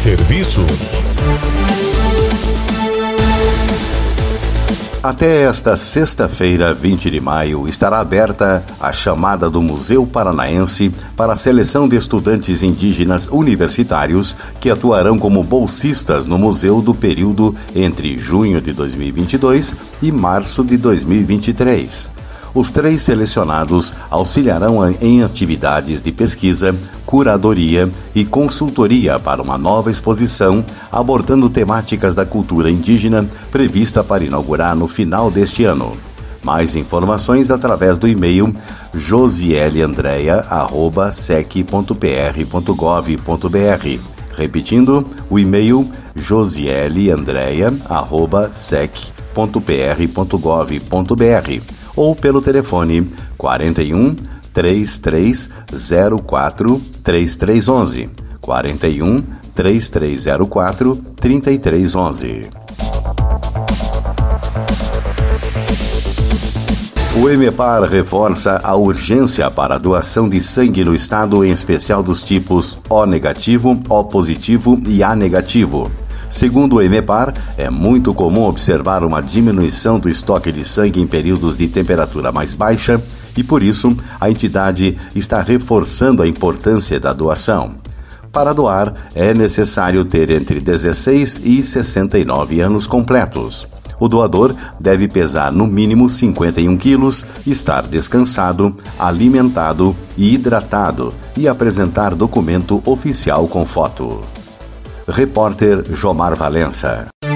Serviços. Até esta sexta-feira, 20 de maio, estará aberta a chamada do Museu Paranaense para a seleção de estudantes indígenas universitários que atuarão como bolsistas no museu do período entre junho de 2022 e março de 2023. Os 3 selecionados auxiliarão em atividades de pesquisa, curadoria e consultoria para uma nova exposição abordando temáticas da cultura indígena prevista para inaugurar no final deste ano. Mais informações através do e-mail josieleandreia@sec.pr.gov.br. Repetindo, o e-mail josieleandreia@sec.pr.gov.br ou pelo telefone 41 3304 3311, 41 3304 3311. O EMEPAR reforça a urgência para a doação de sangue no estado, em especial dos tipos O negativo, O positivo e A negativo. Segundo o EMEPAR, é muito comum observar uma diminuição do estoque de sangue em períodos de temperatura mais baixa e, por isso, a entidade está reforçando a importância da doação. Para doar, é necessário ter entre 16 e 69 anos completos. O doador deve pesar no mínimo 51 quilos, estar descansado, alimentado e hidratado e apresentar documento oficial com foto. Repórter Jomar Valença.